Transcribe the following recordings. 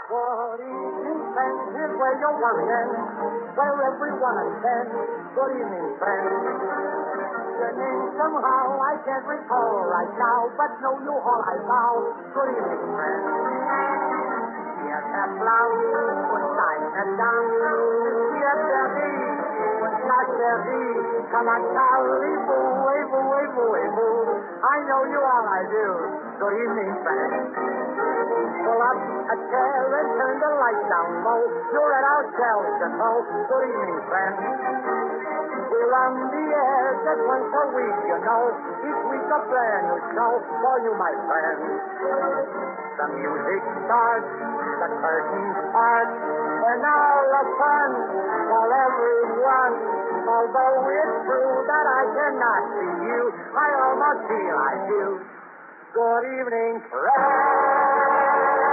Good evening, friends. Here's where your worry ends. Where everyone attends. Good evening, friends. Your name somehow I can't recall right now, but know you all I vow. Good evening, friends. Hier der Blau und deine Dame. Hier der Rie und das der Rie. Kalakali, boo, boo. I know you all I do. Good evening, friends. Pull up a chair and turn the light down low. You're at our Chateau. Good evening, friends. We're on the air just once a week, you know. Each week a brand new show for you, my friends. The music starts, the curtains part, and all the fun for everyone. Although it's true that I cannot see you, I almost feel I do. Good evening, friends.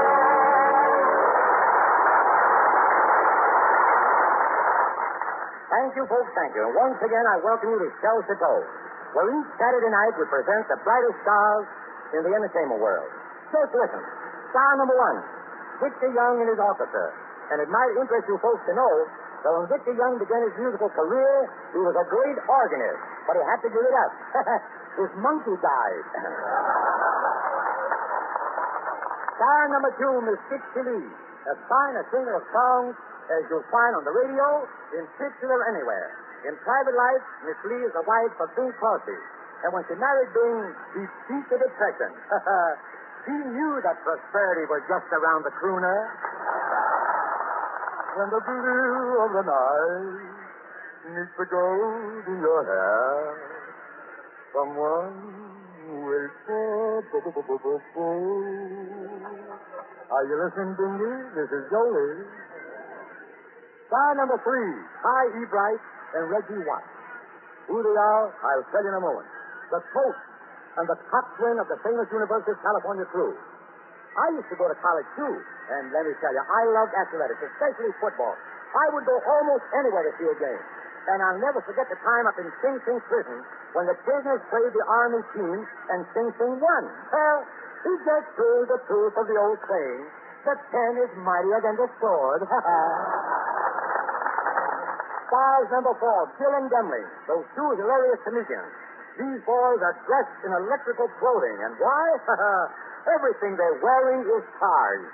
Thank you, folks, thank you. And once again, I welcome you to Shell Chateau, where each Saturday night we present the brightest stars in the entertainment world. Just listen. Star number one, Victor Young and his orchestra. And it might interest you folks to know that when Victor Young began his musical career, he was a great organist, but he had to give it up. His monkey died. Star number two, Miss Dixie Lee, as fine a singer of songs as you'll find on the radio, in pictures or anywhere. In private life, Miss Lee is the wife of Bing Crosby. And when she married Bing, she beat the depression. She knew that prosperity was just around the crooner. When the blue of the night meets the gold in your hair, someone will say, Are you listening, Bingy? This is Jolie. Star number three, Hi E. Bright and Reggie Watts. Who they are, I'll tell you in a moment. The toast and the coxswain of the famous University of California crew. I used to go to college, too, and let me tell you, I loved athletics, especially football. I would go almost anywhere to see a game. And I'll never forget the time up in Sing Sing prison when the prisoners played the Army team and Sing Sing won. Well, he just proved the truth of the old saying, the pen is mightier than the sword. Stars number four, Bill and Demling, those two hilarious comedians. These boys are dressed in electrical clothing, and why? Everything they're wearing is cars.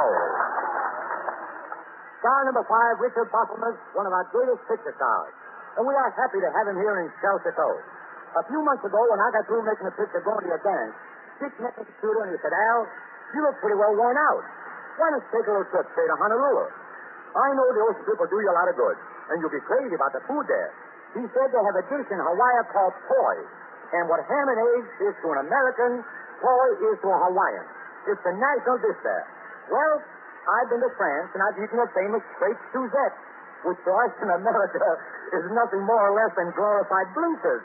Star number five, Richard Bosselmus, one of our greatest picture stars. And we are happy to have him here in Shell Chateau. A few months ago, when I got through making a picture going to your dance, Dick met me at the studio and he said, Al, you look pretty well worn out. Why don't you take a little trip, say, to Honolulu? I know the ocean trip will do you a lot of good, and you'll be crazy about the food there. He said they have a dish in Hawaii called poi, and what ham and eggs is to an American, poi is to a Hawaiian. It's the national dish there. Well, I've been to France, and I've eaten a famous straight Suzette, which to us in America is nothing more or less than glorified bleachers.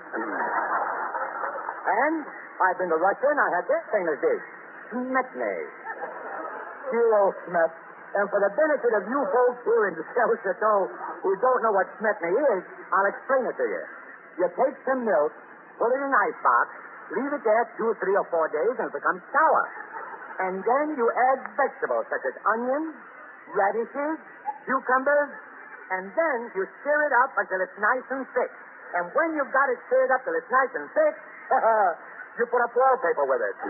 And I've been to Russia, and I had their famous dish, smetny. Kilo smet. And for the benefit of you folks here in the Shell Chateau who don't know what smetny is, I'll explain it to you. You take some milk, put it in an ice box, leave it there 2, 3, or 4 days, and it becomes sour. And then you add vegetables such as onions, radishes, cucumbers, and then you stir it up until it's nice and thick. And when you've got it stirred up till it's nice and thick, you put up wallpaper with it.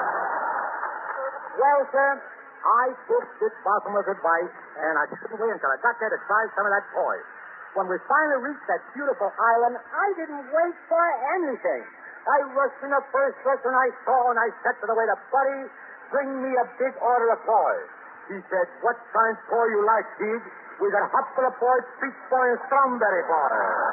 Well, sir, I took Dick Bosselman's advice, and I didn't wait until I got there to try some of that poi. When we finally reached that beautiful island, I didn't wait for anything. I rushed in the first restaurant I saw, and I said to the waiter, Buddy, bring me a big order of poi. He said, what kind of poi you like, Steve? We got hopful poi, peach poi, and strawberry poi.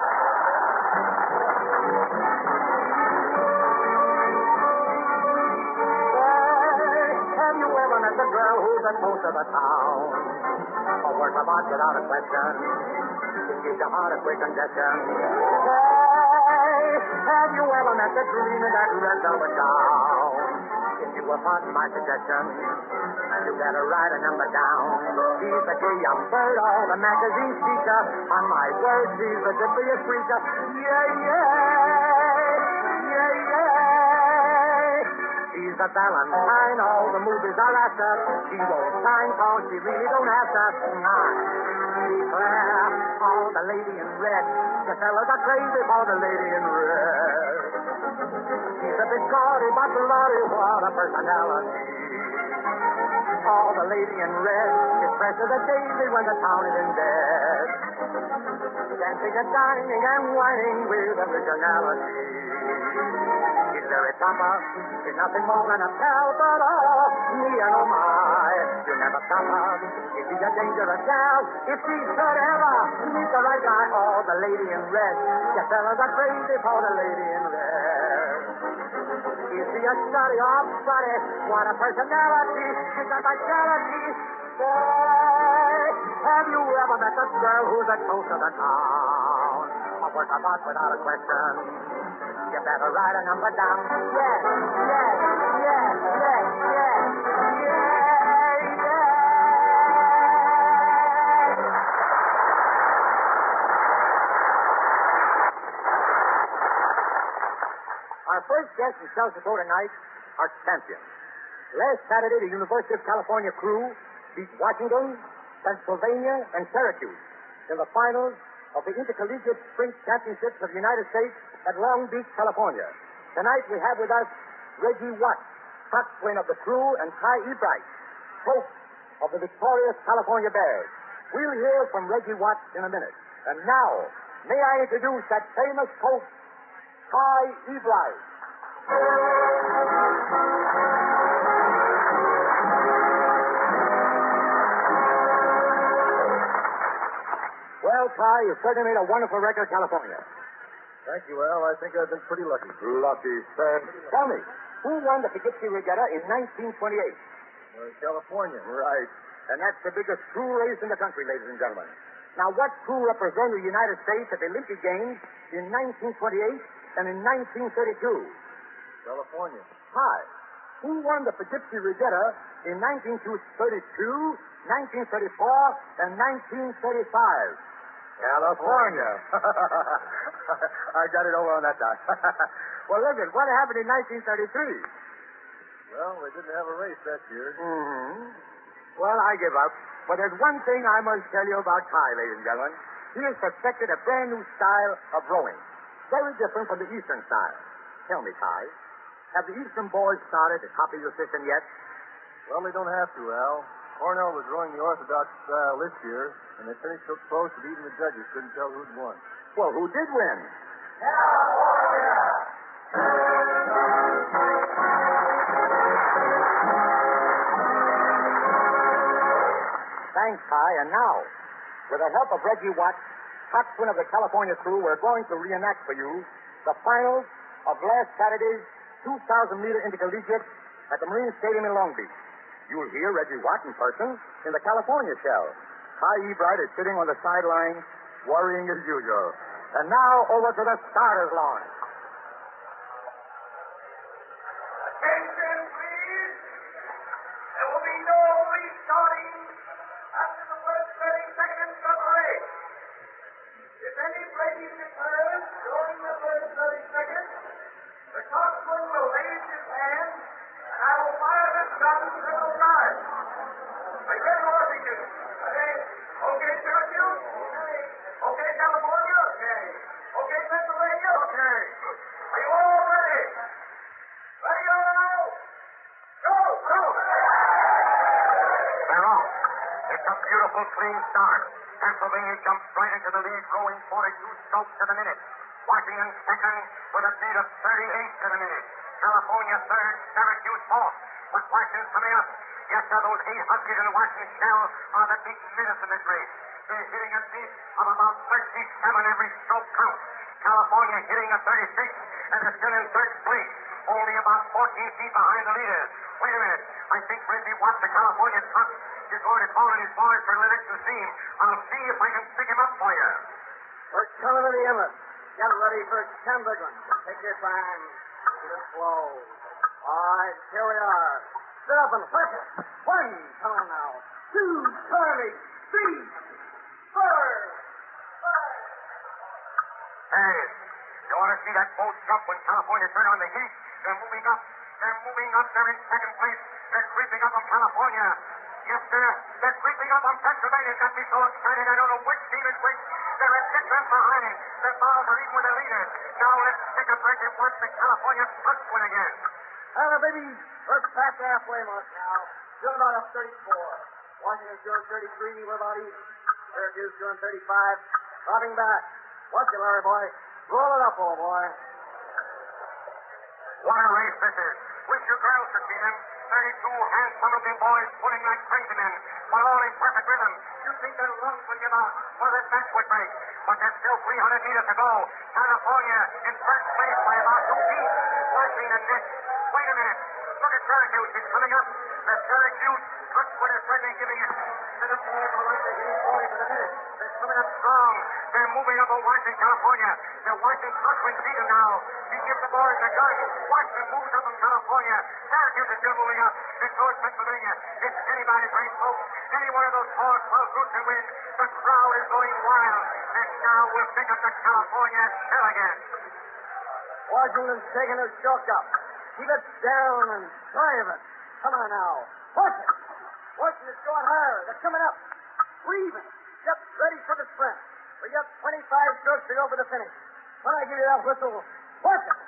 The girl who's the toast of the town. A work of art without a question. It gives your heart a quick congestion. Hey, have you ever met the dream in that red velvet gown? If you will pardon my suggestion, you better write a number down. She's the gay young bird, all the magazine speaker. On my word, she's the zippiest creature. Yeah. She's a Valentine, all the movies are after. She won't sign cause she really don't have to. Declare, all the lady in red. The fellas are crazy for the lady in red. She's a bit gaudy, but bloody, what a personality. All the lady in red is fresh as a daisy when the town is in bed. Dancing and dining and whining with originality. She's very proper, she's nothing more than a pal, but oh, me and oh my, you never stop her. If she's a dangerous gal, if she should ever meet the right guy, oh, the lady in red. You fellas are crazy for the lady in red. Is she a study or buddy? What a personality, she's a vitality. Say, have you ever met a girl who's the toast of the town? A work of art without a question. You better write a number down. Yes, yes, yes, yes, yes, yes, yes. Our first guest in South Dakota tonight are champions. Last Saturday, the University of California crew beat Washington, Pennsylvania, and Syracuse in the finals of the Intercollegiate Sprint Championships of the United States at Long Beach, California. Tonight we have with us Reggie Watts, coxswain of the crew, and Ty Ebright, coach of the victorious California Bears. We'll hear from Reggie Watts in a minute. And now, may I introduce that famous coach, Ty Ebright. Well, Ty, you've certainly made a wonderful record, California. Thank you, Al. I think I've been pretty lucky. Lucky, son. Tell me, who won the Poughkeepsie Regatta in 1928? California. Right. And that's the biggest crew race in the country, ladies and gentlemen. Now, what crew represented the United States at the Olympic Games in 1928 and in 1932? California. Hi. Who won the Poughkeepsie Regatta in 1932, 1934, and 1935? California. I got it over on that time. Well, listen, what happened in 1933? Well, they didn't have a race that year. Mm-hmm. Well, I give up. But there's one thing I must tell you about Ty, ladies and gentlemen. He has perfected a brand new style of rowing. Very different from the Eastern style. Tell me, Ty, have the Eastern boys started to copy your system yet? Well, they don't have to, Al. Cornell was rowing the Orthodox style this year, and they finished so close that even the judges couldn't tell who'd won. Well, who did win? California! Thanks, Ty. And now, with the help of Reggie Watts, coxswain of the California crew, we're going to reenact for you the finals of last Saturday's 2,000-meter intercollegiate at the Marine Stadium in Long Beach. You'll hear Reggie Watts in person in the California shell. Ty Ebright is sitting on the sideline, worrying as usual. And now, over to the starters launch. Attention, please. There will be no restarting after the first 30 seconds of the race. If any breaking occurs during the first 30 seconds, the coxswain will raise his hand, and I will fire this gun to the guard. I get Washington. Okay, Syracuse? Okay, California? Okay, Pennsylvania? Okay. Are you all ready? Ready all? Go! They're off. It's a beautiful, clean start. Pennsylvania jumps right into the lead, rowing 42 strokes to the minute. Washington second with a speed of 38 to the minute. California third, Syracuse fourth. But Washington's coming up. Yes, sir, those 8 Huskies in the Washington shell are the big winners in this race. They're hitting a speed of about 37 every stroke count. California hitting a 36, and they're still in third place, only about 14 feet behind the leaders. Wait a minute. I think Reggie Watts, the California truck, is going to call in his boys for an election scene. I'll see if I can pick him up for you. We're coming to the inlet. Get ready for 10 big ones. Take your time. Get it slow. All right, here we are. Sit up and flip it. 1, come on now. 2, turning. 3, 4, 5. Hey, you want to see that boat jump when California turned on the heat? They're moving up. They're moving up. They're in second place. They're creeping up on California. Yes, sir. They're creeping up on Pennsylvania. Got me so excited I don't know which team is which. They're a distance behind. Their balls are even with their leaders. Now let's take a break and watch the California punch win again. Hello, baby. We're past the halfway mark now. Still about up 34. Washington's doing 33. We're about even. Syracuse doing 35. Dropping back. Watch it, Larry boy. Roll it up, old boy. What a race this is. Wish you girls could see them. 32 handsome-looking boys pulling like crazy men, but all in perfect rhythm. You'd think their lungs would give out, or their backs would break. But there's still 300 meters to go. California in first place by about 2 feet. Watching the next. Wait a minute. Look at Syracuse. He's coming up. The Syracuse Touchwood is certainly giving it. And the boys are like they're hitting 40 to the minute. They're coming up strong. They're moving up on Washington, California. They're watching Touchwood see them now. He gives the boys a gun. Washington moves up in California. Syracuse is still moving up. And so is Pennsylvania. It's anybody's race, folks. Any one of those 12 groups can win. The crowd is going wild. And now we'll pick up the California hill again. Washington's taking his choke up. Keep it down and drive it. Come on now. Watch it. Washington's going higher. They're coming up. We're even. Yep, ready for the sprint. We got 25 strokes to go for the finish. When I give you that whistle, watch it.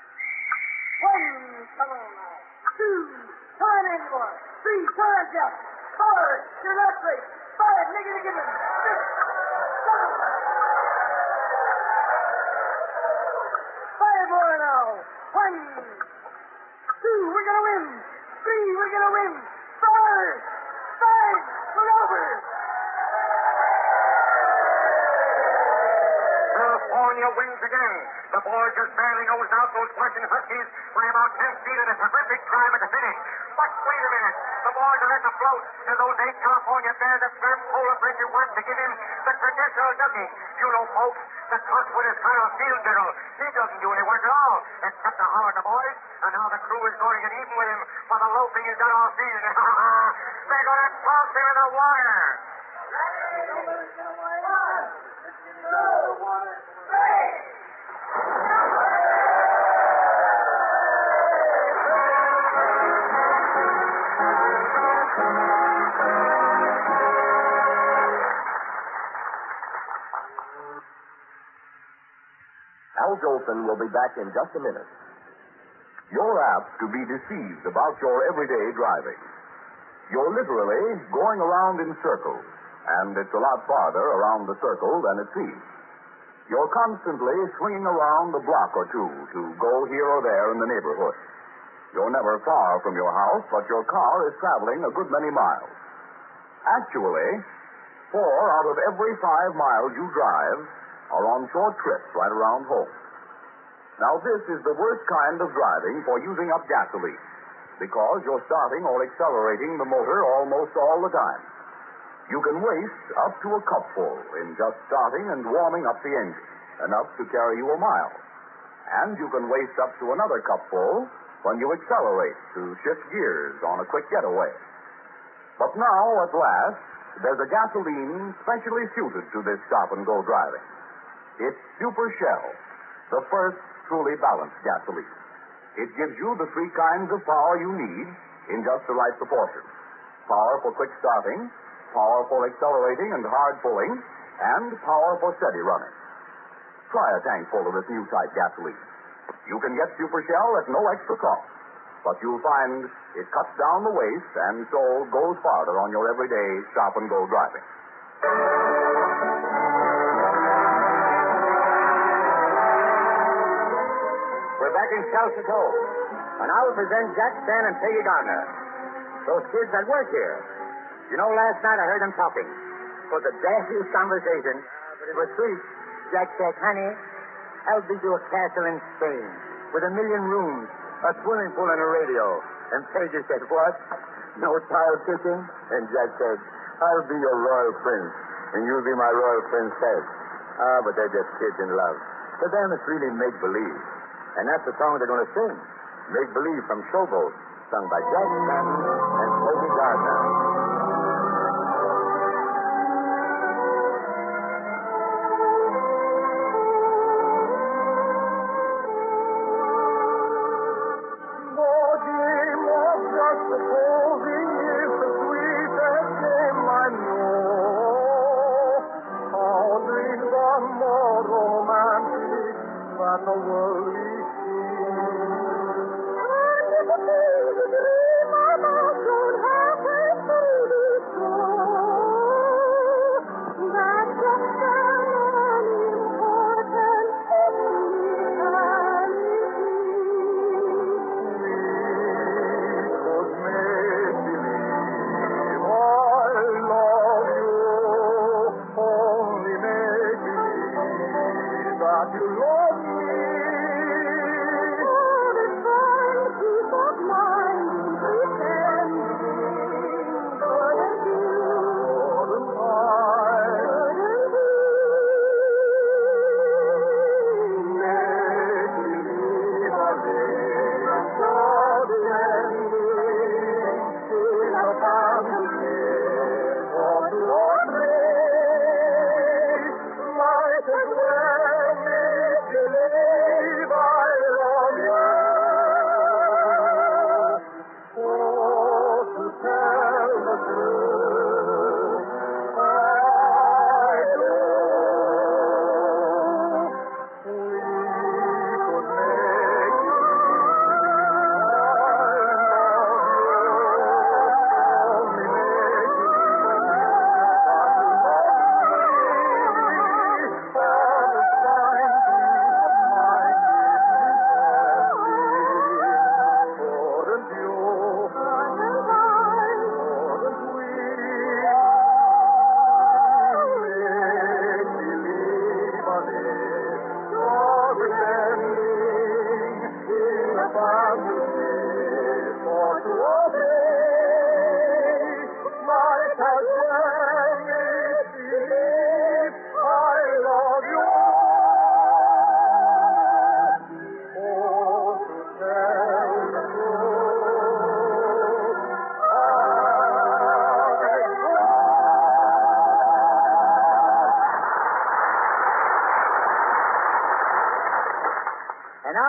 1, come on now. 2, come on, Andy boy. 3, come on, Jeff. 4, you're not straight. 5, make it again. 6, 7. 5 more now. 1, 2, we're going to win. 3, we're going to win. 4, 5, we're over. California wins again. The boys just barely nosed out those Washington Huskies by about 10 feet in a terrific drive at the finish. But wait a minute. The boys are letting afloat to those 8 California bears that grab hold of Richard Watts to give him the traditional ducking. You know, folks, the Touchwood is kind of a field general. He doesn't do any work at all, except to holler at the boys. And now the crew is going to get even with him for the loafing he's done all season. They're going to toss him in the water. Al Jolson will be back in just a minute. You're apt to be deceived about your everyday driving. You're literally going around in circles, and it's a lot farther around the circle than it seems. You're constantly swinging around a block or two to go here or there in the neighborhood. You're never far from your house, but your car is traveling a good many miles. Actually, 4 out of every 5 miles you drive are on short trips right around home. Now, this is the worst kind of driving for using up gasoline, because you're starting or accelerating the motor almost all the time. You can waste up to a cupful in just starting and warming up the engine, enough to carry you a mile. And you can waste up to another cupful when you accelerate to shift gears on a quick getaway. But now, at last, there's a gasoline specially suited to this stop-and-go driving. It's Super Shell, the first truly balanced gasoline. It gives you the 3 kinds of power you need in just the right proportion. Power for quick starting, power for accelerating and hard pulling, and power for steady running. Try a tank full of this new type gasoline. You can get Super Shell at no extra cost, but you'll find it cuts down the waste and so goes farther on your everyday stop-and-go driving. We're back in Chelsea Cove, and I will present Jack Stan and Peggy Gardner, those kids that work here. You know, last night I heard them talking. It was a dashiest conversation, but it was sweet. Jack said, honey, I'll build you a castle in Spain with 1 million rooms, a swimming pool and a radio. And Peggy said, what? No tile kicking? And Jack said, I'll be your royal prince, and you'll be my royal princess. Ah, but they're just kids in love. For them, it's really make-believe. And that's the song they're going to sing. Make-Believe from Showboat, sung by Jack Stanton and Peggy Gardner. Lord,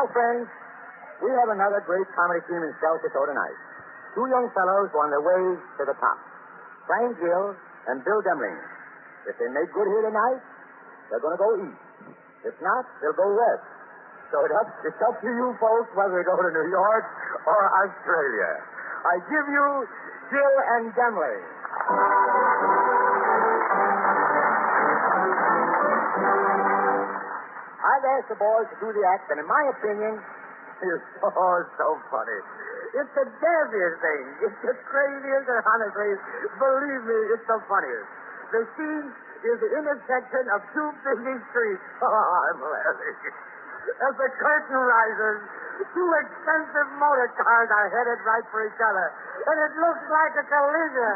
friends, we have another great comedy team in Shell Chateau tonight. Two young fellows on their way to the top. Frank Gill and Bill Demling. If they make good here tonight, they're going to go east. If not, they'll go west. So it's up to you folks whether to go to New York or Australia. I give you Gill and Demling. I've asked the boys to do the act, and in my opinion, it's so funny. It's the damnedest thing. It's the craziest, and honestly, believe me, it's the funniest. The scene is the intersection of two busy streets. Oh, I'm laughing. As the curtain rises, two expensive motor cars are headed right for each other, and it looks like a collision.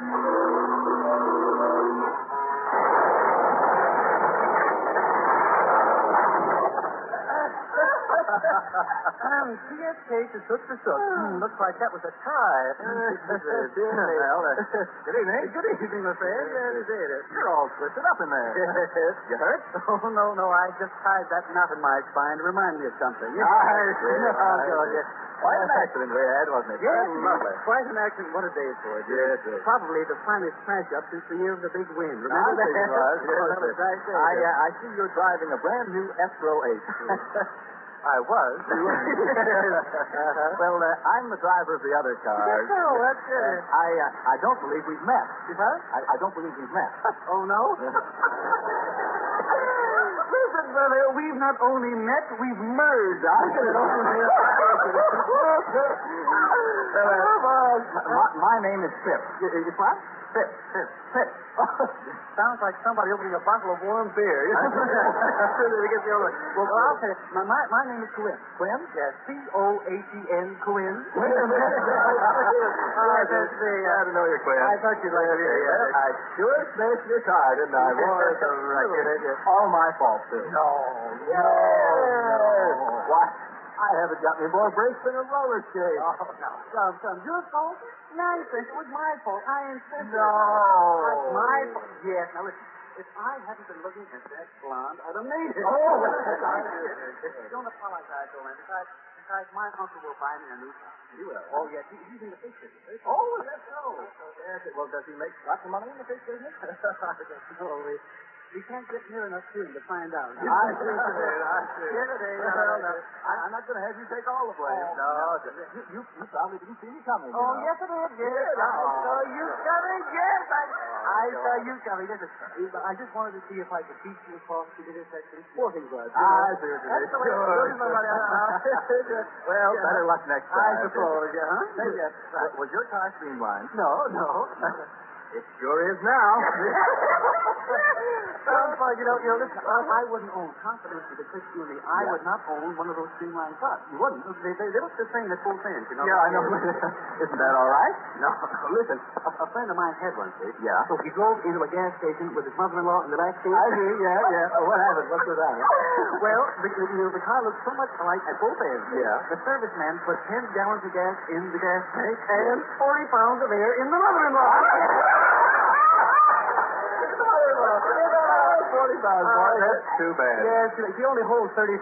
TSK to Sook to Sook. Looks like that was a tie. Good evening. Good evening, my friend. You're all twisted up in there. You hurt? Oh, no. I just tied that knot in my spine to remind me of something. Quite an accident we had, wasn't it? Yes, lovely. quite an accident. What a day for it. Yes. Probably the finest smash-up since the year of the big wind. I Remember that? think it was. Oh, that was right there. I see you're driving a brand new Escrow 8. I was. Well, I'm the driver of the other car. Oh, that's good. I don't believe we've met. You what? I don't believe we've met. Oh, no? Listen, brother, we've not only met, we've merged. My name is Pip. It's what? Pip. Sounds like somebody opening a bottle of warm beer. Well, I'll tell you. My name is Quinn. Quinn? Yes, C-O-H-E-N, Quinn. Glad to know you, Quinn. I thought you'd like to hear it. I sure smashed your car, didn't I? Boy, it's a record. All my fault, too. No. Why, I haven't got any more brakes than a roller skate. Oh, no. Some your fault? Nonsense. It was my fault. I insisted. No. That's my fault. Yes. Now, listen. If I hadn't been looking at that blonde, I'd have made it. Don't apologize, Orlando. Besides, my uncle will buy me a new car. He will. Oh, yes. He's in the fish business. Oh, is that so? Yes. Well, does he make lots of money in the fish business? No, we can't get near enough to him to find out. I see today. Well, I'm not going to have you take all the blame. No, you probably didn't see me coming. Oh, yes, it is. Yes, I saw you coming. Yes, I saw you coming. Listen, I just wanted to see if I could beat you across to the intersection sporting goods. I see what you That's the way Sure. it goes. Well, better luck next time. I suppose, yeah. Yes. Was your car streamlined? No. It sure is now. Sounds like, listen, I wouldn't own confidence with the Chris you and me. I would not own one of those streamlined cars. You wouldn't. They look the same at both ends, Yeah, I know. Isn't that all right? No. Listen, a friend of mine had one, see? Yeah. So he drove into a gas station with his mother-in-law in the back seat. I see, yeah. Oh, what happened? What's with that? Well, the car looked so much alike at both ends. Yeah. The serviceman put 10 gallons of gas in the gas tank and 40 pounds of air in the mother-in-law. 40 pounds, boy. That's too bad. Yes, he only holds 35.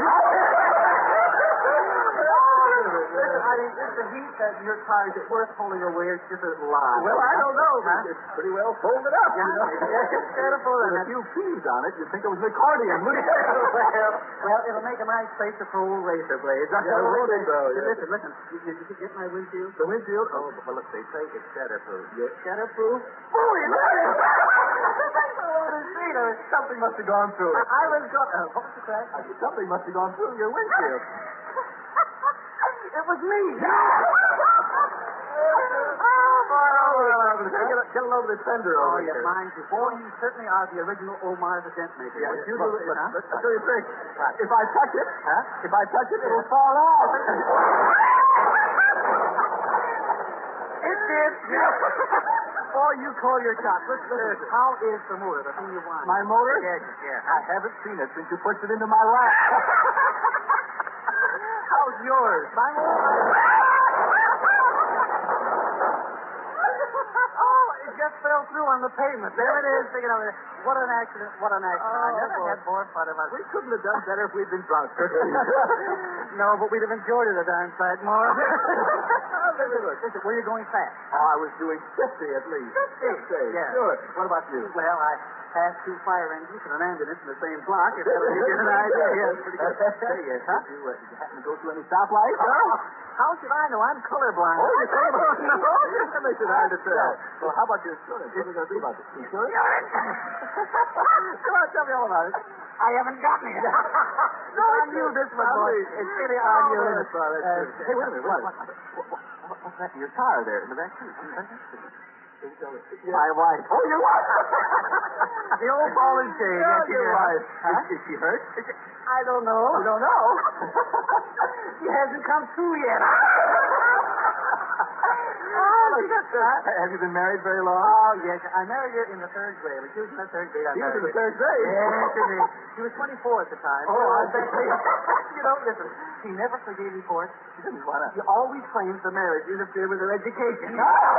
I mean, it's the heat that your car is worth holding away. It's just a lie. Well, I don't know, Huh? but it's pretty well folded up. It's beautiful. With a few peas on it, you'd think it was an accordion. Well, it'll make a nice place to throw razor blades. won't it, though? Yeah. Listen. Did you get my windshield? The windshield? Oh, well, look, they say it's shatterproof. Shatterproof? Boy, Something must have gone through it. I was going... what was the crack? Something must have gone through your windshield. It was me. Get a load of the fender Oh, over you here. mind you. Boy, you certainly are the original Omar the dent maker. Yeah, You look, do it, huh? I'll show you a trick. If I touch it, it'll fall off. It did. Boy, you call your shot. Listen, how is the motor, the thing you want? My motor? Yeah. I haven't seen it since you pushed it into my lap. How's yours? Mine? Oh, just fell through on the pavement. There it is. Take it over there. What an accident. What an accident. I never had more fun of us. We couldn't have done better if we'd been drunk. No, but we'd have enjoyed it a darn sight more. Listen, were you going fast? Oh, I was doing 50 at least. 50? Yeah. Sure. What about you? Well, I passed 2 fire engines and an ambulance in the same block. If that'll give you an idea. Yes, pretty good. Hey, Huh? did you happen to go through any stoplights? How should I know? I'm colorblind. Oh, you colorblind? No. That makes it hard to tell. Well, how about your insurance? What are you going to do about this? Insurance? Come on, tell me all about it. I haven't gotten it. No, it's on you, this one, boy. It's really on you. Hey, wait a minute. What's that in your car there in the back seat? My wife. Oh, your wife. The old ball and chain. Yeah, your wife. Huh? Is she hurt? I don't know. You don't know? She hasn't come through yet. Have you been married very long? Oh, yes. I married her in the 3rd grade. She was in the 3rd grade. She was in the 3rd grade? Yes, she did. She was 24 at the time. Oh, I see. You know, listen, she never forgave me for it. She didn't want to. She always claims the marriage interfered with her education.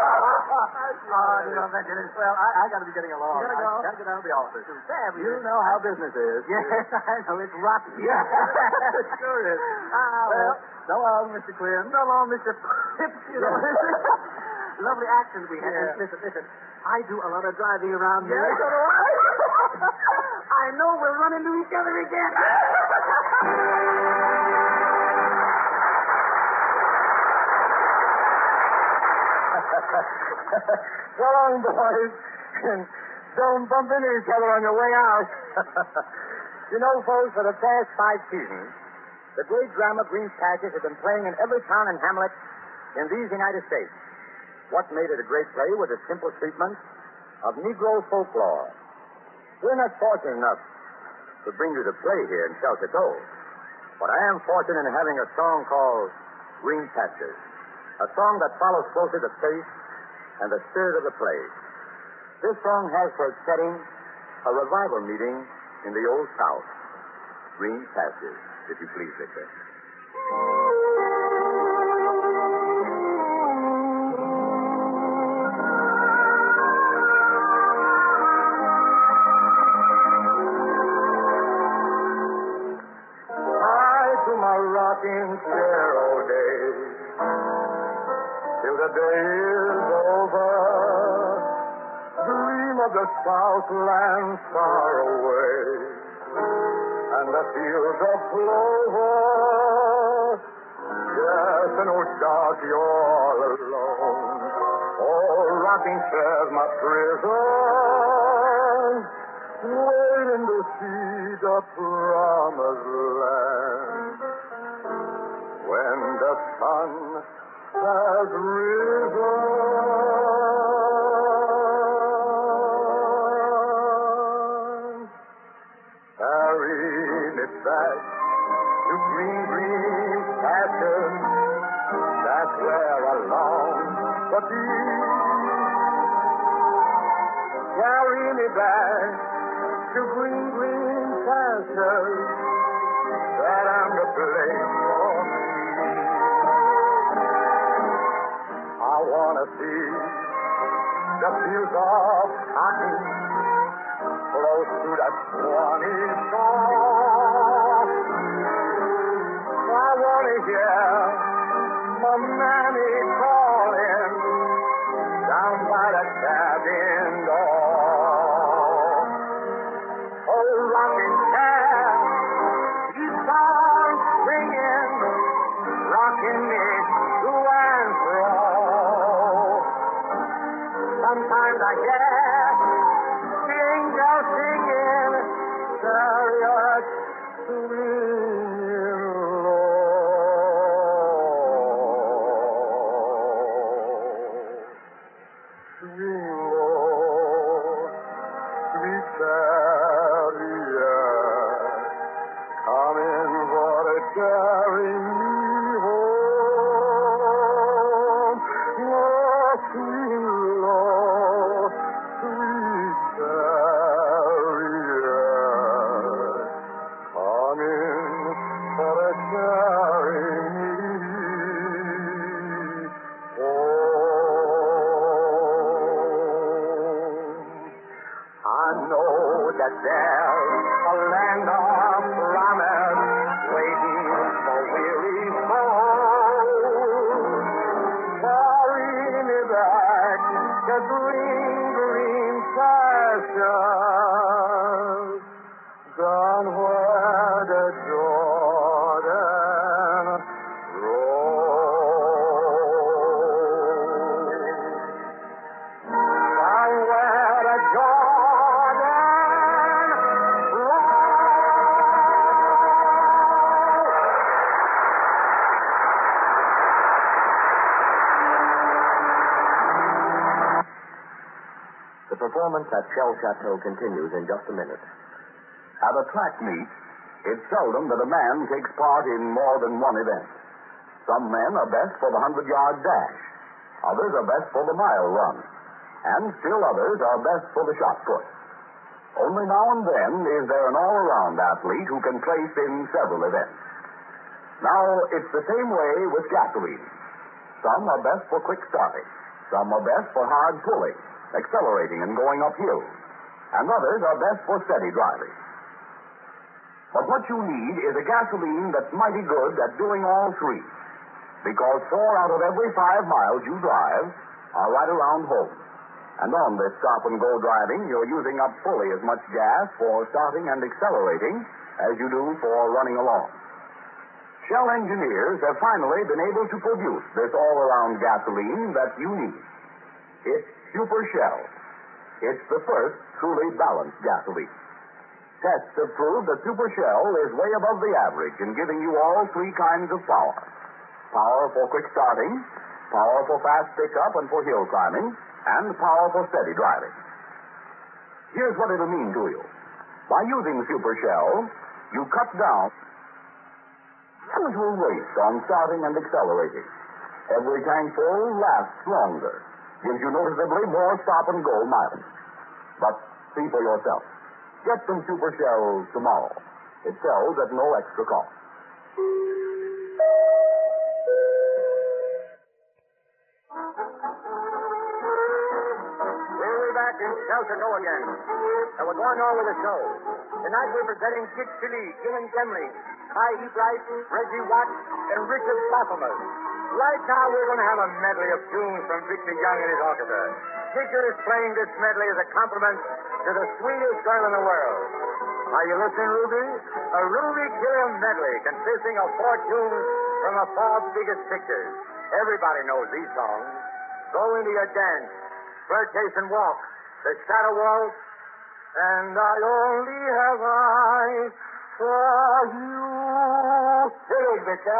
Well, I got to be getting along. You gotta go. I got to get out of the office. Sam, You know how business is. Yes, I know. It's rotten. Yeah, it sure is. Well, so long, Mr. Quinn. so long, Mr. Pips, you know. Lovely accent we had. Yeah. Listen. I do a lot of driving around here. Yeah, so do I. I know we'll run into each other again. So long, boys. And don't bump into each other on your way out. You know, folks, for the past 5 seasons, the great drama Green Patches has been playing in every town and hamlet in these United States. What made it a great play was the simple treatment of Negro folklore. We're not fortunate enough to bring you the play here in Chelsea Cove, but I am fortunate in having a song called Green Patches, a song that follows closely the pace and the spirit of the play. This song has for its setting a revival meeting in the Old South. Green Patches, if you please, Victor. Rocking chair all day till the day is over. Dream of the Southland far away and the fields of clover. Yes, and oh, dark, you're all alone. Oh, rocking chair's my prison, waiting to see the promised land. When the sun has risen, carrying it back to green, green patches. That's where I long to be. Carry me back to green, green patches. That I'm the place for me. I want to see the fields of cotton close to that Swanee shore. I want to hear my mammy calling down by the cabin door. Oh, rocking chair, keep on swinging, rocking me to and fro. Sometimes I hear the angels singing, chariot swinging low. Swing low, sweet chariot, coming for to carry me home. Oh, swing low, sweet chariot, coming know that there's a land of promise waiting for weary souls. Carry me back to green, green pastures, down where the Jordan rolls. Down where the Jordan rolls. The performance at Shell Chateau continues in just a minute. At a track meet, it's seldom that a man takes part in more than one event. Some men are best for the 100-yard dash. Others are best for the mile run. And still others are best for the shot put. Only now and then is there an all-around athlete who can place in several events. Now, it's the same way with gasoline. Some are best for quick starting. Some are best for hard pulling, accelerating and going up hills. And others are best for steady driving. But what you need is a gasoline that's mighty good at doing all three. Because 4 out of every 5 miles you drive are right around home. And on this stop-and-go driving, you're using up fully as much gas for starting and accelerating as you do for running along. Shell engineers have finally been able to produce this all-around gasoline that you need. It's Super Shell. It's the first truly balanced gasoline. Tests have proved that Super Shell is way above the average in giving you all 3 kinds of power. Power for quick starting, power for fast pickup and for hill climbing, and power for steady driving. Here's what it'll mean to you. By using Super Shell, you cut down usual waste on starting and accelerating. Every tank full lasts longer, gives you noticeably more stop-and-go mileage. But see for yourself. Get some Super Shell tomorrow. It sells at no extra cost. We're back in Chelseaco again. And we're going on with the show. Tonight we're presenting Kit Chili, Gillen Kemley, Kai E. Bright, Reggie Watt, and Richard Bosselman. Right now we're going to have a medley of tunes from Victor Young and his orchestra. Victor is playing this medley as a compliment to the sweetest girl in the world. Are you listening, Ruby? A Ruby Gilliam medley consisting of 4 tunes from the 4 biggest pictures. Everybody knows these songs. Go Into Your Dance, Flirtation Walk, The Shadow Waltz, and I Only Have Eyes for You. Hit it, Victor.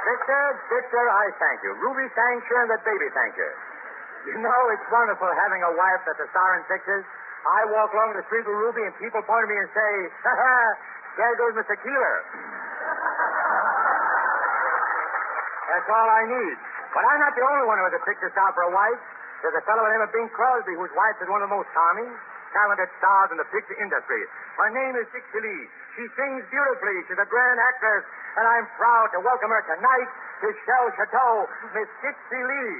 Victor, I thank you. Ruby thanks you, and the baby thanks you. You know, it's wonderful having a wife that's a star in pictures. I walk along the street with Ruby, and people point at me and say, ha ha, there goes Mr. Keeler. That's all I need. But I'm not the only one who has a picture star for a wife. There's a fellow by the name of Bing Crosby, whose wife is one of the most charming, talented stars in the picture industry. Her name is Dixie Lee. She sings beautifully. She's a grand actress, and I'm proud to welcome her tonight to Shell Chateau, Miss Dixie Lee.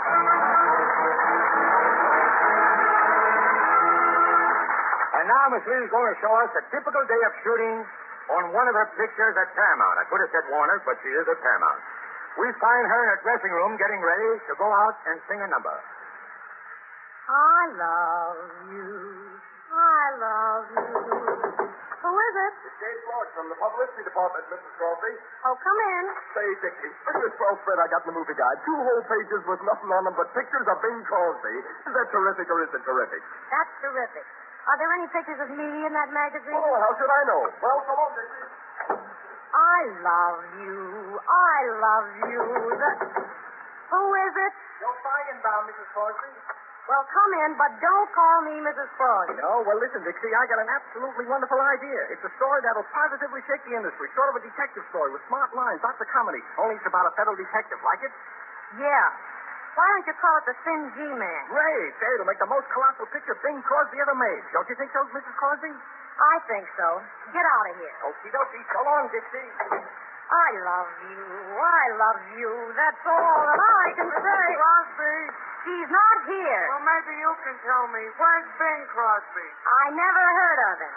And now Miss Lee is going to show us a typical day of shooting on one of her pictures at Paramount. I could have said Warner, but she is at Paramount. We find her in her dressing room getting ready to go out and sing a number. I love you. I love you. Who is it? It's James Lord from the publicity department, Mrs. Crosby. Oh, come in. Say, Dixie, look at this swell spread I got in the movie guide. 2 whole pages with nothing on them but pictures of Bing Crosby. Is that terrific or is it terrific? That's terrific. Are there any pictures of me in that magazine? Oh, how should I know? Well, come on, Dixie. I love you. I love you. Who is it? Joe Feigenbaum, Mrs. Crosby. Well, come in, but don't call me Mrs. Crosby. No, well, listen, Dixie, I got an absolutely wonderful idea. It's a story that'll positively shake the industry. Sort of a detective story with smart lines, lots of comedy. Only it's about a federal detective. Like it? Yeah. Why don't you call it The Thin G-Man? Great. Say, it'll make the most colossal picture Bing Crosby ever made. Don't you think so, Mrs. Crosby? I think so. Get out of here. Okie dokie. So long, Dixie. I love you. I love you. That's all that I can say. Crosby. She's not here. Well, maybe you can tell me. Where's Bing Crosby? I never heard of him.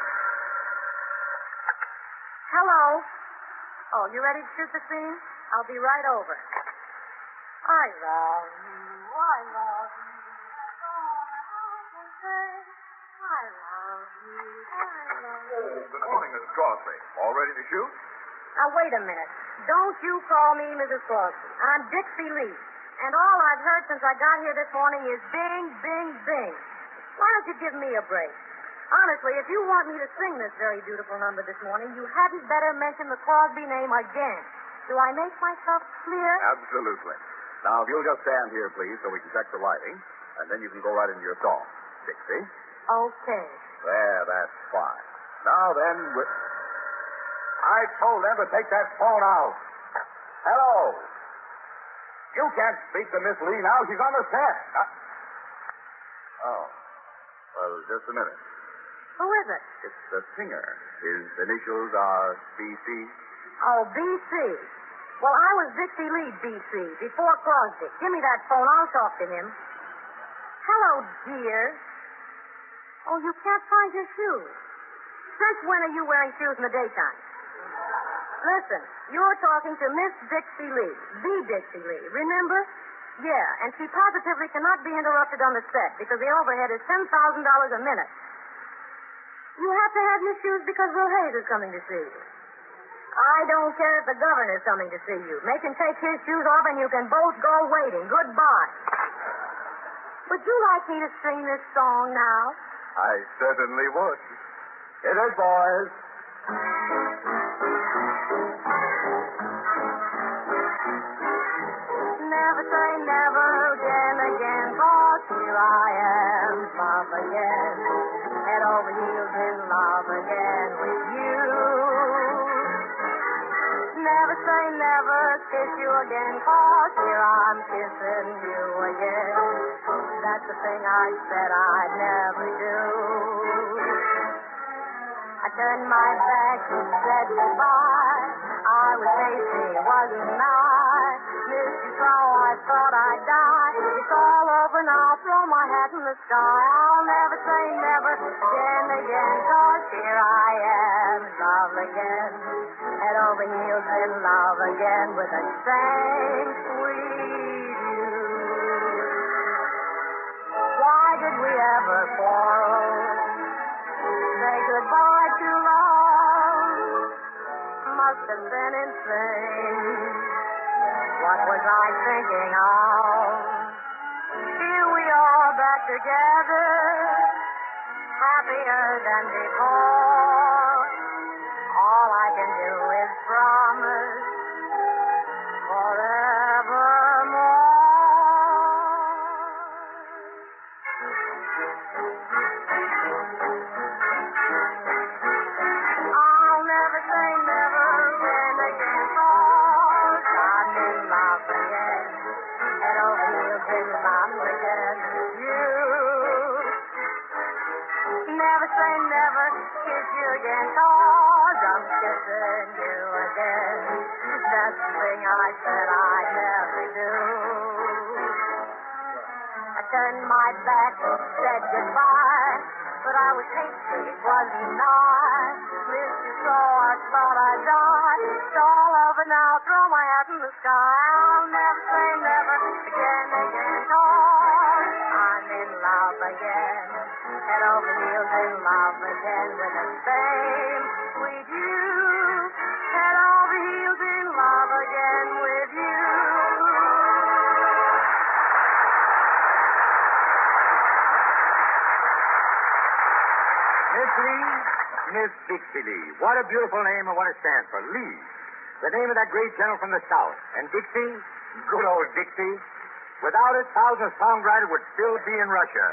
Hello. Oh, you ready to shoot the scene? I'll be right over. I love you. I love you. That's all that I can say. I love you. I love you. Good morning, Mrs. Crosby. All ready to shoot? Now, wait a minute. Don't you call me Mrs. Crosby. I'm Dixie Lee. And all I've heard since I got here this morning is bing, bing, bing. Why don't you give me a break? Honestly, if you want me to sing this very beautiful number this morning, you hadn't better mention the Crosby name again. Do I make myself clear? Absolutely. Now, if you'll just stand here, please, so we can check the lighting, and then you can go right into your song. Dixie. Okay. There, that's fine. Now then, I told them to take that phone out. Hello. You can't speak to Miss Lee now. She's on the set. Oh. Well, just a minute. Who is it? It's the singer. His initials are B.C. Oh, B.C. Well, I was Dixie Lee, B.C., before Crosby. Give me that phone. I'll talk to him. Hello, dear. Oh, you can't find your shoes. Since when are you wearing shoes in the daytime? Listen, you're talking to Miss Dixie Lee, the Dixie Lee, remember? Yeah, and she positively cannot be interrupted on the set because the overhead is $10,000 a minute. You have to have your shoes because Will Hayes is coming to see you. I don't care if the governor's coming to see you. Make him take his shoes off and you can both go waiting. Goodbye. Would you like me to sing this song now? I certainly would. Hit it, boys. Never say never again, 'cause here I am, love again. Head over heels in love again with you. Never say never, kiss you again, 'cause here I'm kissing you again. That's the thing I said I'd never do. I turned my back and said goodbye. I was hasty, wasn't I? Missed you so I thought I'd die. It's all over now, throw my hat in the sky. I'll never say never again, 'cause here I am, love again. Head over heels in love again with the same sweet you. Why did we ever quarrel? Say goodbye to love. Must have been insane. What was I thinking of? Here we are back together, happier than before. All I can do is promise love again. Head over heels in love again with you. Never say never, kiss you again, 'cause I'm kissing you again. That's the thing I said I'd never do. I turned my back, said goodbye, but I was hasty, it wasn't nice. Missed you so I thought I'd die. It's all over now, throw my hat in the sky. I'll never say never again, 'cause I'm in love again. Head over heels in love again with the same sweet you. Head over heels in love again with you. Miss Lee, Miss Dixie Lee. What a beautiful name and what it stands for. Lee, the name of that great general from the South. And Dixie, good old Dixie. Without it, thousands of songwriters would still be in Russia.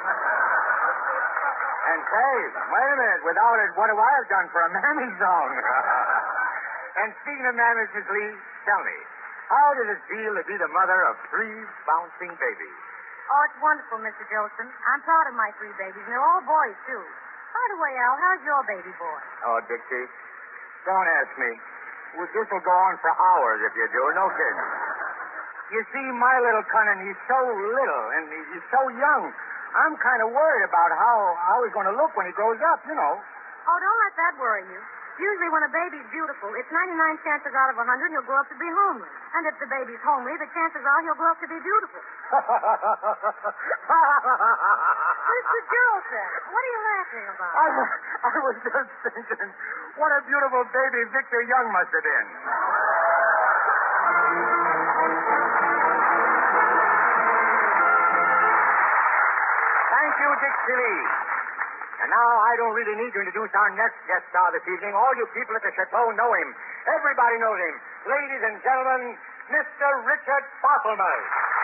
And say, wait a minute, without it, what have I done for a mammy song? And speaking of mammies, Miss Lee, tell me, how does it feel to be the mother of 3 bouncing babies? Oh, it's wonderful, Mr. Jolson. I'm proud of my 3 babies, and they're all boys, too. By the way, Al, how's your baby boy? Oh, Dixie, don't ask me. Well, this will go on for hours if you do, no kidding. You see, my little cunnin', he's so little, and he's so young. I'm kind of worried about how he's going to look when he grows up, you know. Oh, don't let that worry you. Usually when a baby's beautiful, it's 99 chances out of 100 he'll grow up to be homely. And if the baby's homely, the chances are he'll grow up to be beautiful. Mr. Jolson, what are you laughing about? I was just thinking, what a beautiful baby Victor Young must have been. Thank you, Dixie Lee. And now I don't really need to introduce our next guest star this evening. All you people at the Chateau know him. Everybody knows him. Ladies and gentlemen, Mr. Richard Fosselman.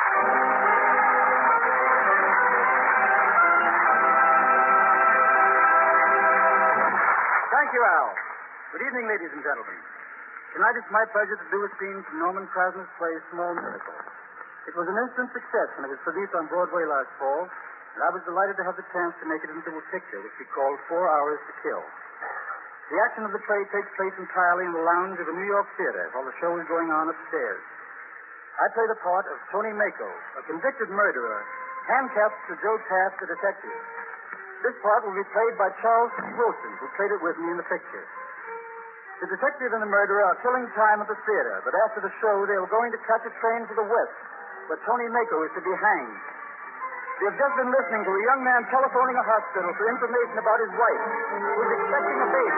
Thank you, Al. Good evening, ladies and gentlemen. Tonight it's my pleasure to do a scene from Norman Krasner's play, Small Miracle. It was an instant success when it was produced on Broadway last fall, and I was delighted to have the chance to make it into a picture, which we called 4 Hours to Kill. The action of the play takes place entirely in the lounge of a New York theater while the show is going on upstairs. I play the part of Tony Mako, a convicted murderer, handcuffed to Joe Taft, the detective. This part will be played by Charles C. Wilson, who played it with me in the picture. The detective and the murderer are killing time at the theater, but after the show they are going to catch a train for the West, where Tony Mako is to be hanged. We have just been listening to a young man telephoning a hospital for information about his wife, who is expecting a baby.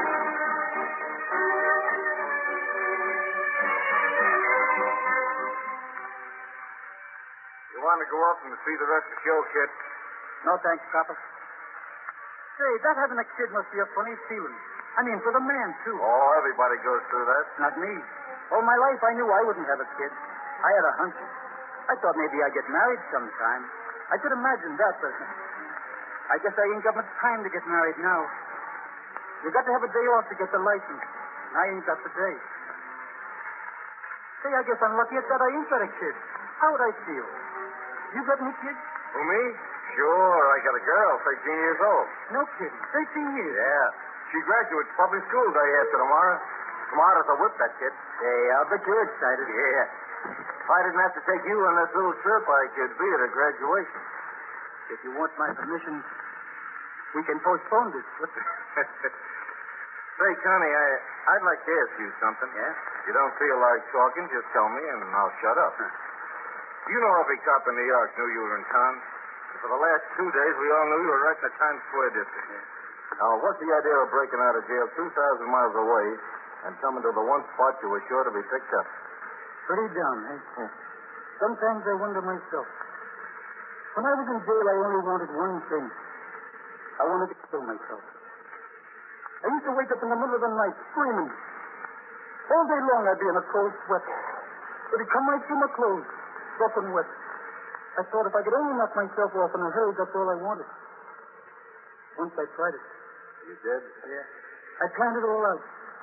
You want to go up and see the rest of the show, kid? No, thanks, Copper. Say, that having a kid must be a funny feeling. I mean, for the man, too. Oh, everybody goes through that. Not me. All my life I knew I wouldn't have a kid. I had a hunch. I thought maybe I'd get married sometime. I could imagine that, but I guess I ain't got much time to get married now. You got to have a day off to get the license. And I ain't got the day. Say, I guess I'm lucky at that I ain't got a kid. How would I feel? You got any kids? Who, me? Sure, I got a girl, 13 years old. No kidding. 13 years. Yeah. She graduates public school day after tomorrow. Smart as a whip, that kid. Hey, I'll bet you're excited. Yeah. If I didn't have to take you on this little trip, I could be at her graduation. If you want my permission, we can postpone this. Say, Connie, I'd like to ask you something. Yeah? If you don't feel like talking, just tell me and I'll shut up. You know every cop in New York knew you were in town. For the last 2 days, we all knew you were right in the Times Square district. Now, what's the idea of breaking out of jail 2,000 miles away and coming to the one spot you were sure to be picked up? Pretty dumb, eh? Sometimes I wonder myself. When I was in jail, I only wanted one thing. I wanted to kill myself. I used to wake up in the middle of the night screaming. All day long I'd be in a cold sweat. It'd come right through my clothes, soaking wet. I thought if I could only knock myself off in a hurry, that's all I wanted. Once I tried it. You did? Yeah. I planned it all out.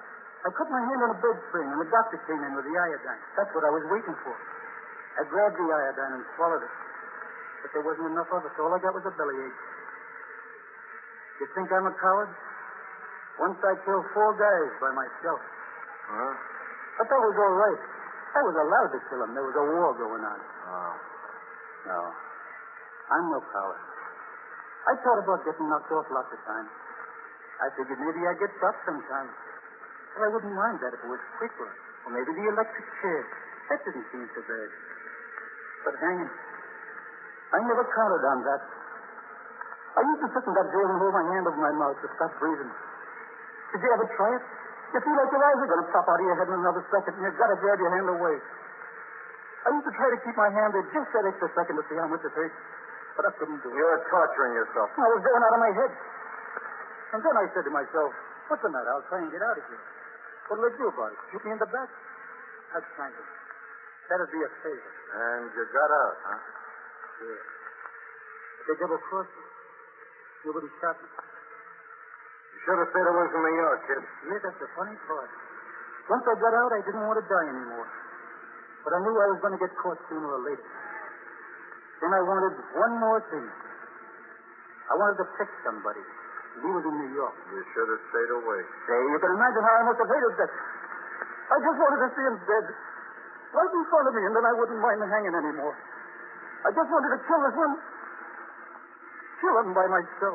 I cut my hand on a bed spring, and the doctor came in with the iodine. That's what I was waiting for. I grabbed the iodine and swallowed it. But there wasn't enough of it, so all I got was a bellyache. You think I'm a coward? Once I killed 4 guys by myself. Huh? But that was all right. I was allowed to kill them. There was a war going on. Oh. No. I'm no coward. I thought about getting knocked off lots of times. I figured maybe I'd get shot sometime. Well, I wouldn't mind that if it was quicker. Or maybe the electric chair. That didn't seem so bad. But hanging, I never counted on that. I used to sit in that jail and hold my hand over my mouth to stop breathing. Did you ever try it? You feel like your eyes are going to pop out of your head in another second, and you've got to grab your hand away. I used to try to keep my hand there just that extra second to see how much it hurt, but I couldn't do it. You're torturing yourself. I was going out of my head. And then I said to myself, what's the matter? I'll try and get out of here. What'll I do about it? Shoot me in the back? I'd find it. That'd be a favor. And you got out, huh? Yeah. But they double-crossed me. Nobody shot me. You should have stayed away from New York, kid. Yeah, that's the funny part. Once I got out, I didn't want to die anymore. But I knew I was going to get caught sooner or later. Then I wanted one more thing. I wanted to pick somebody. He was in New York. You should have stayed away. Say, you can imagine how I must have hated that. I just wanted to see him dead. Right in front of me, and then I wouldn't mind hanging anymore. I just wanted to kill this one. Kill him by myself.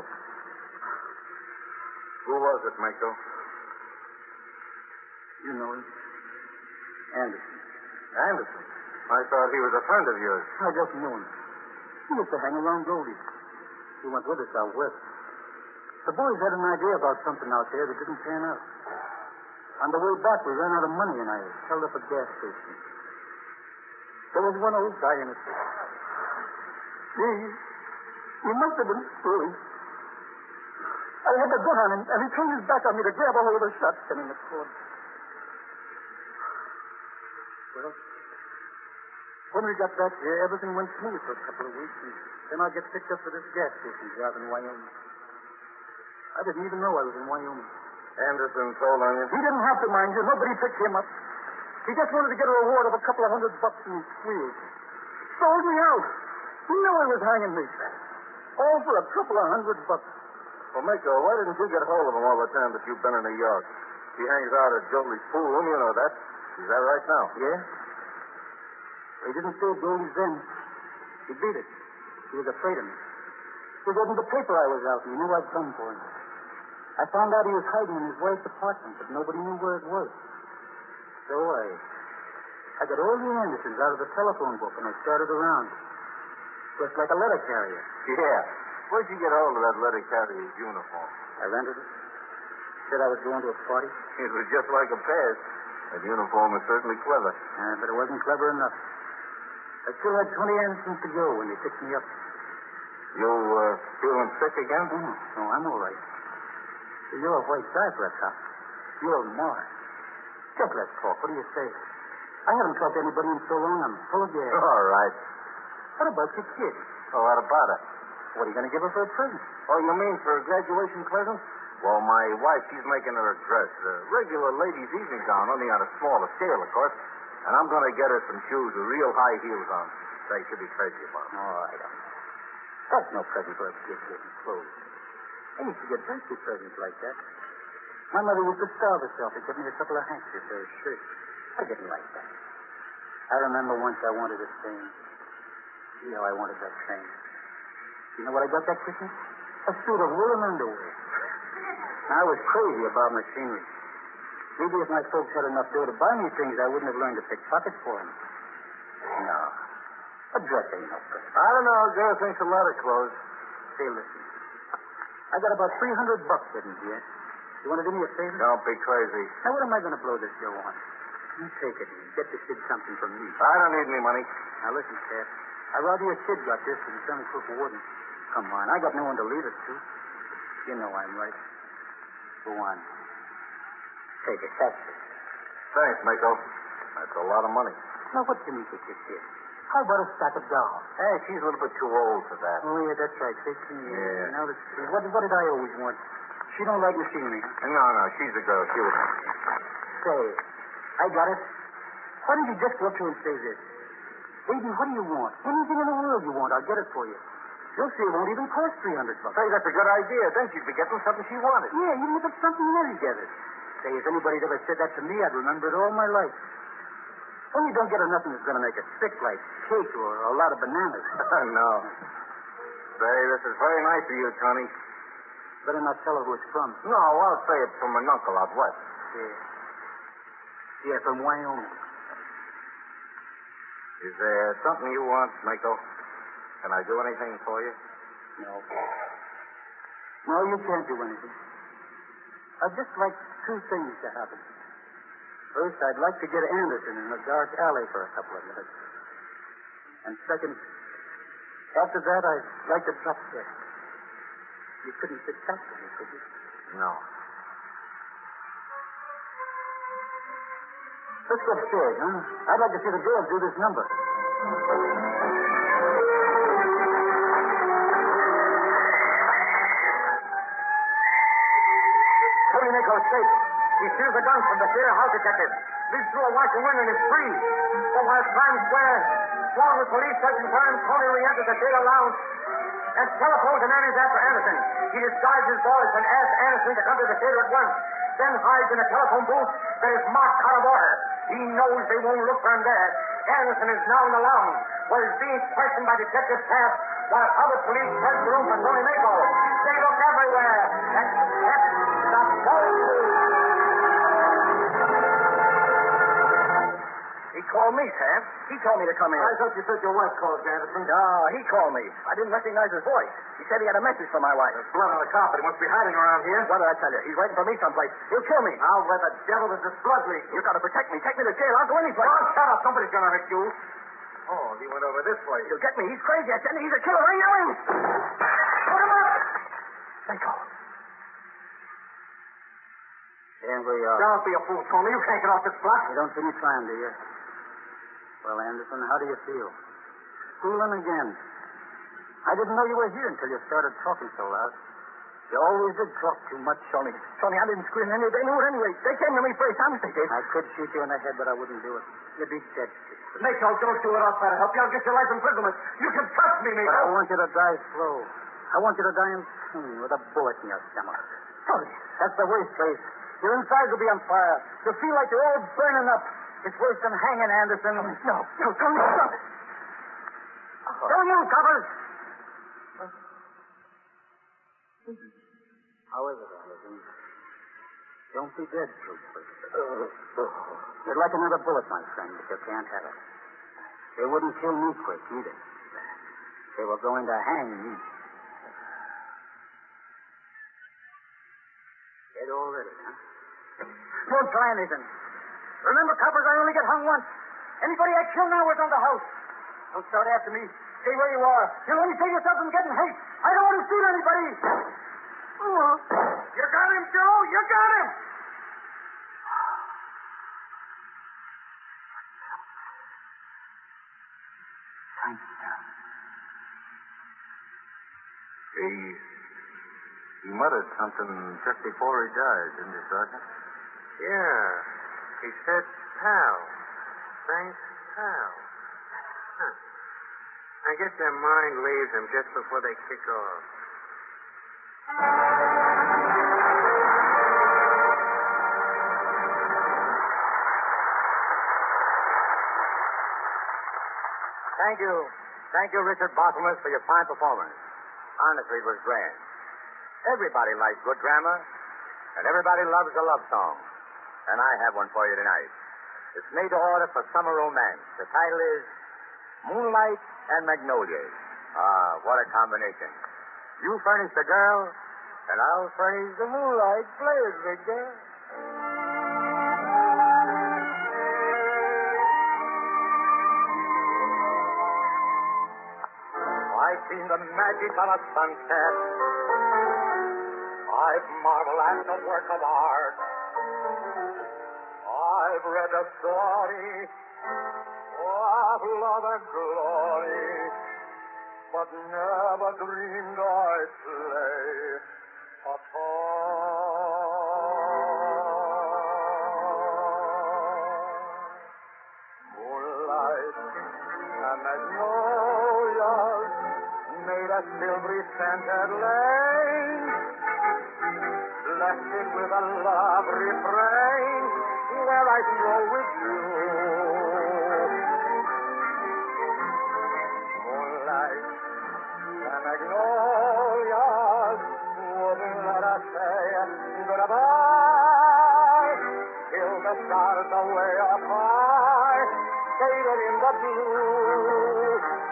Who was it, Mako? You know him. Anderson. Anderson? I thought he was a friend of yours. I just knew him. He used to hang around Goldie. He went with us out west. The boys had an idea about something out there that didn't pan out. On the way back, we ran out of money, and I held up a gas station. There was one old guy in it. He must have been stealing. I had the gun on him, and he turned his back on me to grab a hold of the shotgun in the corner. Well, when we got back here, everything went smooth for a couple of weeks, and then I get picked up for this gas station job in Wyoming. I didn't even know I was in Wyoming. Anderson told on you? He didn't have to, mind you. Nobody picked him up. He just wanted to get a reward of a couple of $100 and squeal. Sold me out. He knew he was hanging me. All for a couple of $100. Well, Mako, why didn't you get hold of him all the time that you've been in New York? He hangs out at Jolie's pool room, you know that. Is that right now? Yeah? He didn't steal Jolie's then. He beat it. He was afraid of me. He read in the paper I was out, and he knew I'd come for him. I found out he was hiding in his wife's apartment, but nobody knew where it was. So I got all the Andersons out of the telephone book, and I started around. Just like a letter carrier. Yeah. Where'd you get hold of that letter carrier's uniform? I rented it. Said I was going to a party. It was just like a pass. That uniform is certainly clever. But it wasn't clever enough. I still had 20 Andersons to go when they picked me up. You feeling sick again? No, I'm all right. You're a white guy for a cop. You're Mars. Just let's talk. What do you say? I haven't talked to anybody in so long, I'm full of gas. All right. What about your kid? Oh, what about her? What are you going to give her for a present? Oh, you mean for a graduation present? Well, my wife, she's making her a dress. A regular ladies' evening gown, only on a smaller scale, of course. And I'm going to get her some shoes with real high heels on. Say, she'll be crazy about them. Oh, I don't know. That's no present for a kid getting clothes. I used to get birthday presents like that. My mother used to starve herself to give me a couple of handkerchiefs or a shirt. I didn't like that. I remember once I wanted a train. You know, I wanted that train. You know what I got that Christmas? A suit of woolen underwear. I was crazy about machinery. Maybe if my folks had enough dough to buy me things, I wouldn't have learned to pick pockets for them. No. A dress ain't no present. I don't know. Girl thinks a lot of clothes. Say, listen. I got about $300 hidden here. You want to do me a favor? Don't be crazy. Now, what am I going to blow this show on? You take it and get the kid something from me. I don't need any money. Now, listen, Pat. I'd rather your kid got this than some crook wouldn't. Come on. I got no one to leave it to. You know I'm right. Go on. Take it. That's it. Thanks, Mako. That's a lot of money. Now, what can you get your kid? How about a stack of dolls? Hey, she's a little bit too old for that. Oh, yeah, that's right. 15 years. Yeah. Now, let's see. What did I always want? She don't like machinery. No, she's a girl. She wouldn't. Say, say. I got it. Why don't you just go up to her and say this? Baby, what do you want? Anything in the world you want, I'll get it for you. You'll see it won't even cost $300. Say, that's a good idea. Then she'd be getting something she wanted. Yeah, you can get something altogether. Say, if anybody'd ever said that to me, I'd remember it all my life. Only don't get her nothing that's going to make it sick, like cake or a lot of bananas. No. Say, this is very nice of you, Tony. Better not tell her who it's from. No, I'll say it's from an uncle out west. Yeah, from Wyoming. Is there something you want, Mako? Can I do anything for you? No. No, you can't do anything. I'd just like two things to happen. First, I'd like to get Anderson in a dark alley for a couple of minutes. And second, after that, I'd like to drop dead. You couldn't sit tight to me, could you? No. Let's go upstairs, huh? I'd like to see the girls do this number. Tony Mako escaped. He steals a gun from the theater house detective. Leads through a watching window and is free. But while Times Square swarmed with police searching for him, Tony re-enters the theater lounge and telephones an errand after Anderson. He disguises his voice and asks Anderson to come to the theater at once. Then hides in a telephone booth that is marked out of order. He knows they won't look for him there. Anderson is now in the lounge, where he's being questioned by Detective Taft, while other police search the room for Tony Mako. They look everywhere, except the phone booth. He called me, Sam. He told me to come in. I thought you said your wife called, Anderson. No, he called me. I didn't recognize his voice. He said he had a message for my wife. There's blood on the carpet. He must be hiding around here. What did I tell you? He's waiting for me someplace. He'll kill me. Now, where the devil is this blood leak? You got to protect me. Take me to jail. I'll go any place. Oh, shut up. Somebody's going to hurt you. Oh, he went over this way. He'll get me. He's crazy. I tell you, he's a killer. I know him. Put him up. Mako. Here we are. Don't be a fool, Tony. You can't get off this block. You don't see me trying, do you? Well, Anderson, how do you feel? Fooling again. I didn't know you were here until you started talking so loud. You always did talk too much, Tony, I didn't scream any. They knew it anyway. They came to me first. Honest, they did. I could shoot you in the head, but I wouldn't do it. You'd be dead. Mako, don't do it. I'll try to help you. I'll get your life imprisonment. You can trust me, Mako. But I want you to die slow. I want you to die in pain with a bullet in your stomach. Tony. That's the worst place. Your insides will be on fire. You'll feel like you're all burning up. It's worse than hanging, Anderson. No, Tony, stop it. Don't you, coppers. How is it, Anderson? Don't be dead, trooper. You'd like another bullet, my friend, but you can't have it. They wouldn't kill me quick, either. They were going to hang me. Dead already, huh? Don't try anything. Remember, coppers, I only get hung once. Anybody I kill now is on the house. Don't start after me. Stay where you are. You'll only save yourself from getting hate. I don't want to shoot anybody. You got him, Joe. You got him. Thank you. He muttered something just before he died, didn't he, Sergeant? Yeah. He said, pal. Thanks, pal. Huh. I guess their mind leaves them just before they kick off. Thank you. Thank you, Richard Bosselmus, for your fine performance. Honestly, it was grand. Everybody likes good drama, and everybody loves a love song. And I have one for you tonight. It's made to order for summer romance. The title is Moonlight and Magnolias. Ah, what a combination. You furnish the girl, and I'll furnish the moonlight. Play it, big girl. I've seen the magic of a sunset. I've marveled at the work of art. I've read a story of love and glory, but never dreamed I'd play a part. magnolias made a silvery scented lane. Left it with a love refrain where I stroll with you. Moonlight and magnolias wouldn't let us say goodbye till the stars away up high faded in the blue.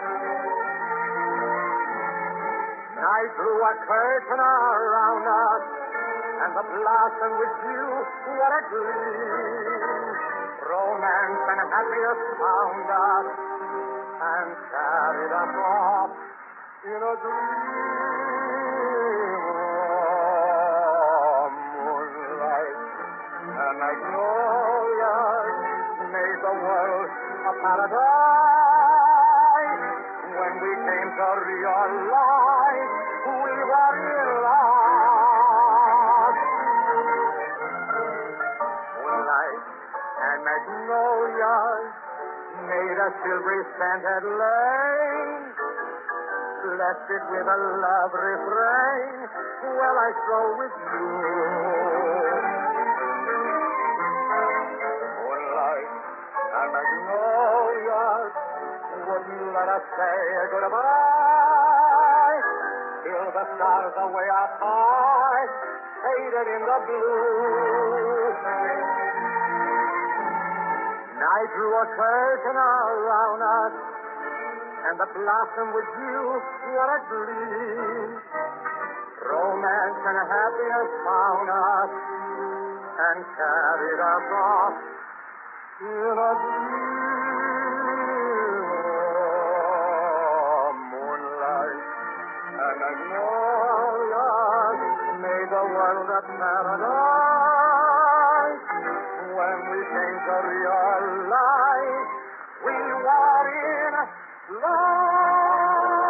Night drew a curtain around us, and the blossom with you, what a gleam. Romance and happiness found us, and carried us off in a dream. Oh, moonlight and magnolias made the world a paradise. When we came to realize we were in love. Moonlight and magnolias made a silvery scented lane. Left it with a love refrain. Well, I stroll with you. Moonlight and magnolias wouldn't let us say goodbye till the stars away up high faded in the blue. Night drew a curtain around us, and the blossom with you, what a gleam. Romance and happiness found us and carried us off in a dream. Oh, moonlight and magnolias made the world a paradise. When we came to realize we were in love.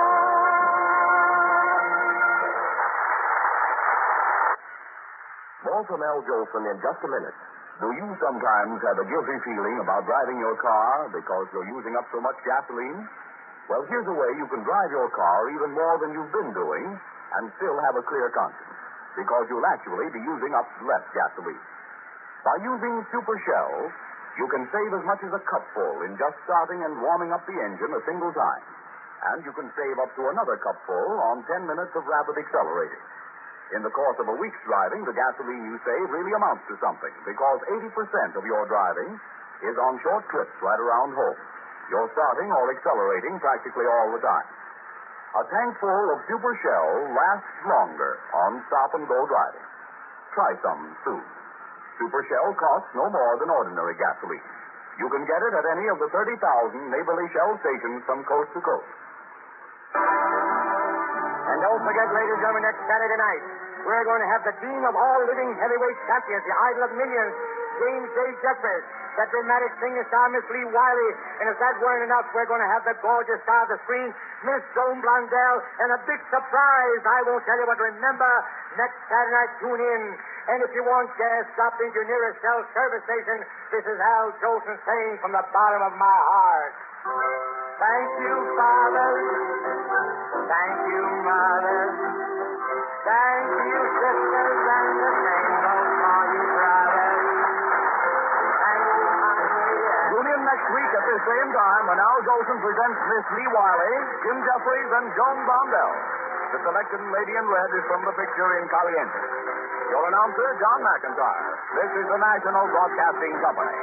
More from Al Jolson in just a minute. Do you sometimes have a guilty feeling about driving your car because you're using up so much gasoline? Well, here's a way you can drive your car even more than you've been doing and still have a clear conscience, because you'll actually be using up less gasoline. By using Super Shell, you can save as much as a cupful in just starting and warming up the engine a single time. And you can save up to another cupful on 10 minutes of rapid accelerating. In the course of a week's driving, the gasoline you save really amounts to something, because 80% of your driving is on short trips right around home. You're starting or accelerating practically all the time. A tank full of Super Shell lasts longer on stop-and-go driving. Try some soon. Super Shell costs no more than ordinary gasoline. You can get it at any of the 30,000 neighborly Shell stations from coast to coast. And don't forget, ladies and gentlemen, next Saturday night, we're going to have the dean of all living heavyweight champions, the idol of millions, James J. Jeffries, that dramatic singer star, Miss Lee Wiley, and if that weren't enough, we're going to have the gorgeous star of the screen, Miss Joan Blondell, and a big surprise. I won't tell you, but remember, next Saturday night, tune in. And if you want gas, stop into your nearest Shell service station. This is Al Jolson saying from the bottom of my heart, thank you, Father. Thank you, Mother. Thank you, sisters, and the same goes for you, brothers. Thank you, kindly. Tune in next week at this same time when Al Jolson presents Miss Lee Wiley, Jim Jeffries, and Joan Blondell. The selected lady in red is from the picture In Caliente. Your announcer, John McIntyre. This is the National Broadcasting Company.